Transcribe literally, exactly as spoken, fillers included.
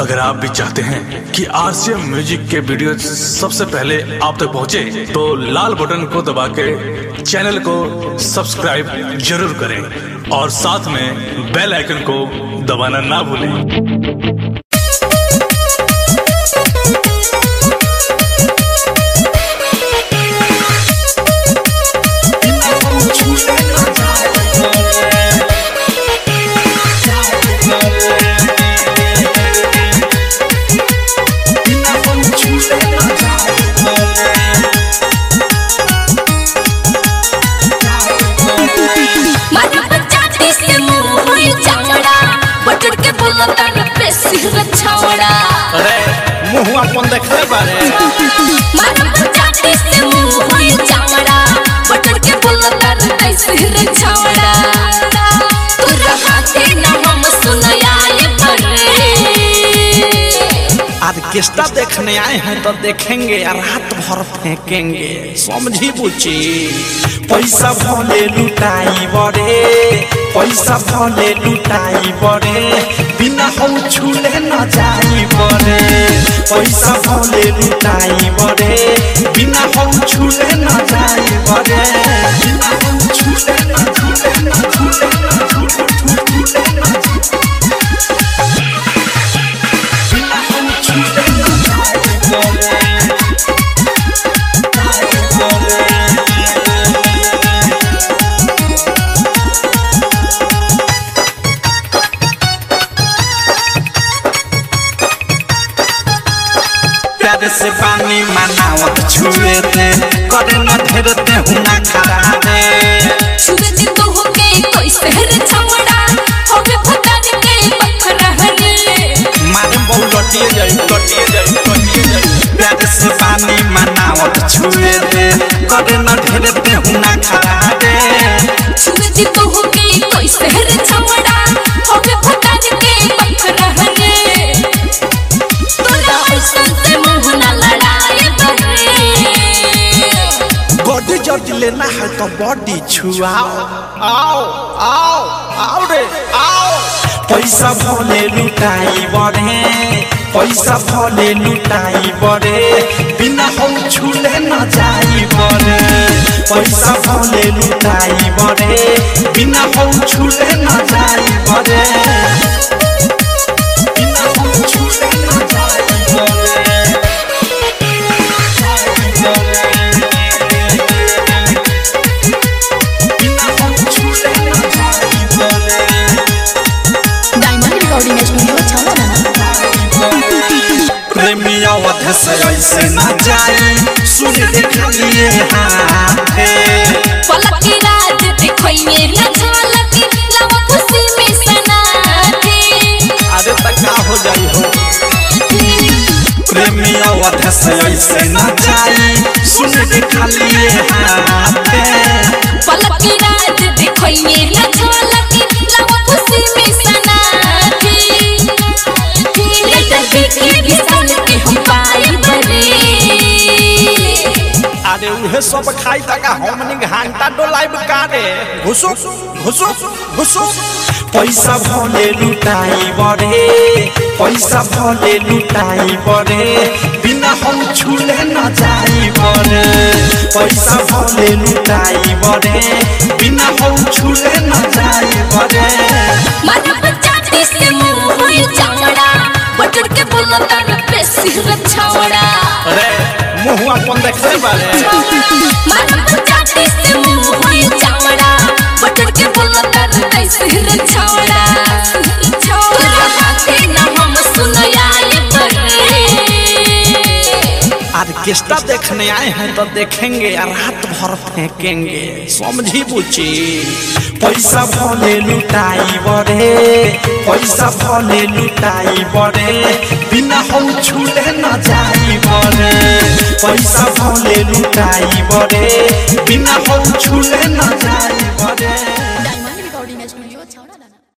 अगर आप भी चाहते हैं कि आरसीएम म्यूजिक के वीडियो सबसे पहले आप तक पहुंचे, तो लाल बटन को दबा के चैनल को सब्सक्राइब जरूर करें और साथ में बेल आइकन को दबाना ना भूलें। अरे मुँह अपन देखले बारे मारा पचाटी से मुँह होई चावड़ा बटर के बोलता रे कैसे रे छावड़ा तोरा हाथे ना हम सुनाए बरे ऑर्केस्ट्रा देखने आए हैं तो देखेंगे रात भर फेंकेंगे, समझी बुची। पैसा भले लुटाई बड़े, पैसा भले लुटाई बड़े, बिना हम छूले न जाई बड़े। पैसा भले लुटाई बड़े, बिना हम छूले न जाई बड़े। बिना हम छूले न छूले न छूले न छूले छूले न बिना हम छूले न जाई बड़े। प्यार से पानी मनावत छुए थे, करे न घेरते हुना खड़ा रे। छुए दी तो हो के कोई शहर छावड़ा होवे फटान के पत्थर हरे मारे बहु लटिए जाई लटिए जाई लटिए जाई। प्यार से पानी मनावत छुए थे, करे न घेरते हुना खड़ा रे। छुए दी तो हो के कोई शहर छावड़ा होवे फटान के पत्थर हरे तोरा ऐसा से मुंह ना लड़ाए बरे। बॉडी जज लेना है तो बॉडी छुआओ, आओ आओ आओ रे आओ। पैसा भले लुटाई बड़े, पैसा भले लुटाई बड़े, बिना हम छूले न जाई बड़े। पैसा भले लुटाई बड़े, बिना हम छूले न जाई बड़े। बिना हम छूले न जाई बड़े। प्रेमिया वध से ऐसे न जाए, सुन देखलिए हाथे पलक की रात देखोइए न झलक लव खुशी में सनाथे। अरे तक का हो जाई हो। प्रेमिया वध से ऐसे न जाए, सुन देखलिए हाथे पलक की रात देखोइए न झलक लव खुशी में सनाथे। लेटर बिकी बिसल के हम पाई बरे। अरे उहे सब खाई तक हमनी घंटा डोलाइब कारे। घुसु घुसु घुसु पैसा भले लुटाई बड़े, पैसा भले लुटाई बड़े, बिना हम छूले न जाई बड़े। पैसा भले लुटाई बड़े, बिना हम छूले न जाई बड़े। मारा पचाटी से मुंह होई चावड़ा बटर के बोलता रे बेसी रे छावड़ा। अरे मुँह अपन देखले बारे मारा पचाटी से मुंह होई चावड़ा बटर के बोलता रे बेसी रे छावड़ा तोरा हाथे ना हम सुनाए बरे। ऑर्केस्ट्रा देखने आए हैं तो देखेंगे रात भर फेंकेंगे, समझी बुची। पैसा भले लुटाई बड़े, पैसा भले लुटाई बड़े, बिना हम छूले न जाई बड़े। पैसा भले लुटाई बड़े, बिना हम छूले न जाई बड़े।